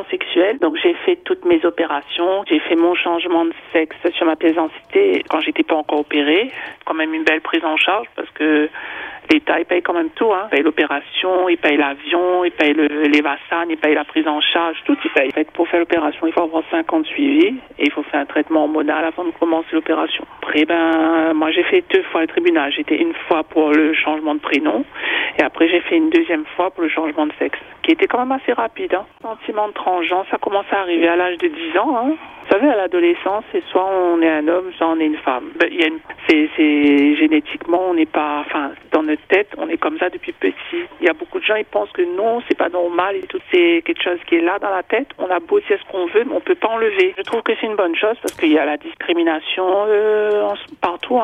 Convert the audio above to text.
orientation sexuelle. Donc j'ai fait toutes mes opérations. J'ai fait mon changement de sexe sur ma pièce d'identité quand j'étais pas encore opérée. Quand même une belle prise en charge parce que l'État, il paye quand même tout, hein. Il paye l'opération, il paye l'avion, il paye les vassanes, il paye la prise en charge, tout il paye. En fait, pour faire l'opération, il faut avoir 5 ans de suivi et il faut faire un traitement hormonal avant de commencer l'opération. Après, moi, j'ai fait 2 fois le tribunal. J'étais une fois pour le changement de prénom et après, j'ai fait une deuxième fois pour le changement de sexe, qui était quand même assez rapide, hein. Sentiment de transgenre, ça commence à arriver à l'âge de 10 ans, hein. Vous savez, à l'adolescence, c'est soit on est un homme, soit on est une femme. C'est génétiquement, on n'est pas, enfin, dans notre tête, on est comme ça depuis petit. Il y a beaucoup de gens, ils pensent que non, c'est pas normal et tout, c'est quelque chose qui est là dans la tête. On a beau dire ce qu'on veut, mais on peut pas enlever. Je trouve que c'est une bonne chose parce qu'il y a la discrimination partout, hein.